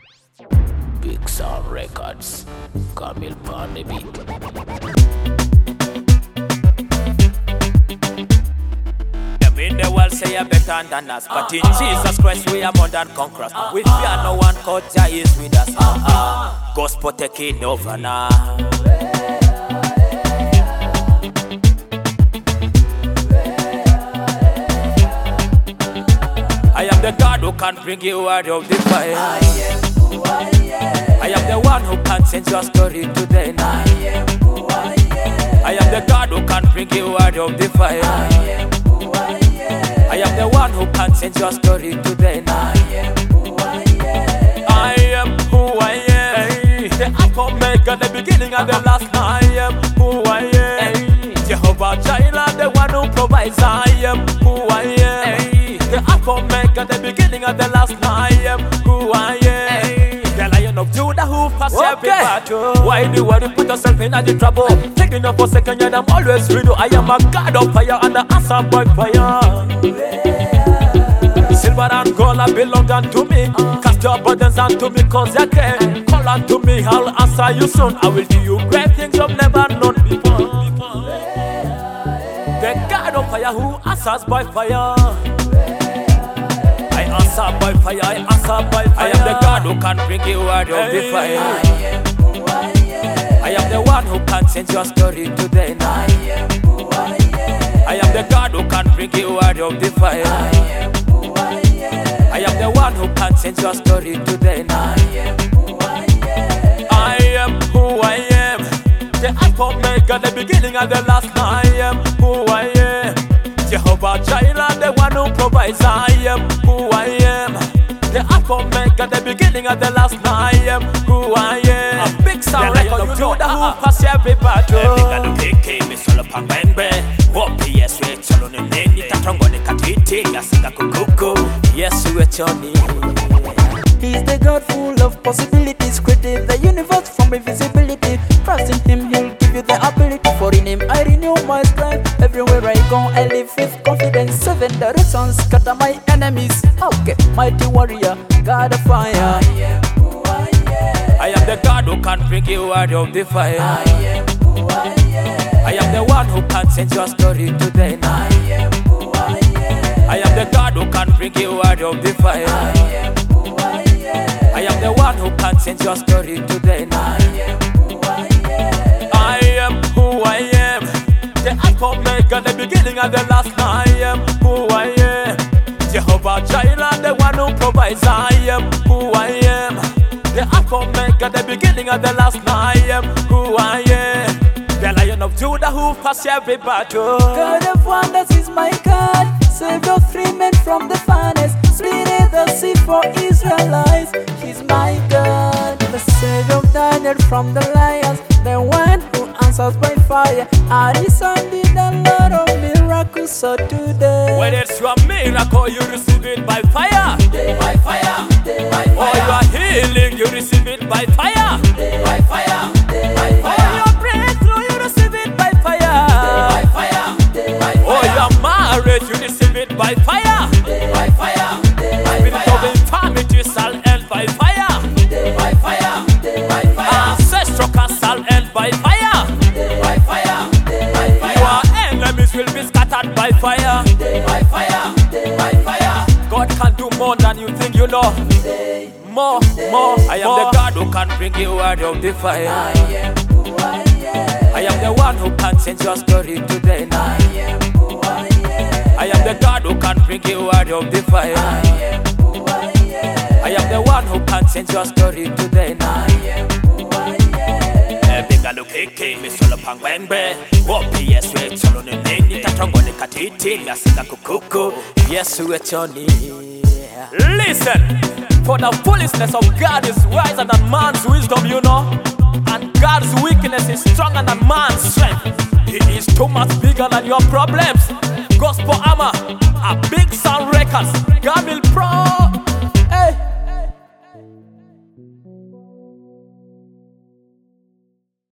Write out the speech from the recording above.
Big Sound Records, Camille on the beat. Them in the world say you're better than us, but in Jesus Christ we are more than conquerors. We fear no one, cause Jah is with us. Gospel taking over now. I am the God who can bring you out of the fire. I am who I am. I am the one who can change your story today now. I am who I am. I am the God who can bring you out of the fire. I am who I am. I am the one who can change your story today now. I am who I am. I am who I am. The Alpha Omega, the beginning and the last. I am who I am. Jehovah Jireh, the one who provides. I am who I am. The Alpha Omega, the beginning and the last. I am who I am. The Lion of Judah who passed every battle. Why do you want to put yourself in the trouble? Taking up for second yet I'm always with you. I am a God of fire and the answer by fire. Silver and gold belong unto me. Cast your burdens unto me cause you can. Call unto me, I'll answer you soon. I will do you great things you've never known before. The God of fire who answers by fire. I answer by fire, I answer by fire. I am the God who can bring you out of the fire. I am who I am. I am the one who can change your story today now. I am who I am. I am the God who can bring you out of the fire. I am who I am. I am the one who can change your story today now. I am who I am. I am who I am. The Alpha Omega, the beginning and the last. I am who I am. Jehovah Jireh, the one who provides. I am who I am. The Alpha Omega, the beginning and the last. I am who I am. A big sound like of Judah who pass every battle. Big alukeke, misolo pambembe. Wopi yesu echolo nini tatongone katiti yasinga kukuku. Yesu echoni. He's the God full of possibilities, created the universe from invisibility. Trust in Him, He'll give you the ability. For in Him I renew my strength. Everywhere I go, I live with confidence. 7 directions, scatter my enemies. Okay, mighty warrior, God of fire. I am who I am. I am the God who can bring you out of the fire. I am who I am. I am the one who can change your story today now. I am who I am. I am the God who can bring you out of the fire. I am who I am. I am the one who can change your story today now. I am who I am. I am who I am. The Alpha Omega, the beginning and the last. I am who I am. Jehovah Jireh, the one who provides. I am who I am. The Alpha Omega, the beginning and the last. I am who I am. The Lion of Judah who passed every battle. God of wonders is my God. Saved of 3 men from the furnace. Split the sea for Israelites. He's my God. The Savior of Daniel from the lions. The one who answers by fire. Arisa did a lot of miracles so today. When it's your miracle, you receive it by fire. By fire. By fire. Or your healing, you receive it by fire. By fire. By Or fire. your breakthrough, you receive it by fire. By fire. By Or fire. your marriage, you receive it by fire. By fire. By Spirit of infirmity shall end by fire. By fire. By fire. Ancestral curse shall end by fire. By fire. By fire. Your enemies will be scattered by fire. By fire. By fire. God can do more than you think you know. More. I am the God who can bring you out of the fire. I am who I am. I am the one who can change your story today now. I am who I am. I am the God who can bring you out of the fire. I am who I am. I am the one who can change your story today now. I am who I am. Big alukeke, misolo pangwembe. Wopi yesu echolo nini tatongone katiti yasinga kukuku. Yesu echoni. Listen, for the foolishness of God is wiser than man's wisdom, you know. And God's weakness is stronger than man's strength. He is too much bigger than your problems. Gospel Armor, a Big Sound Records, Camille Pro.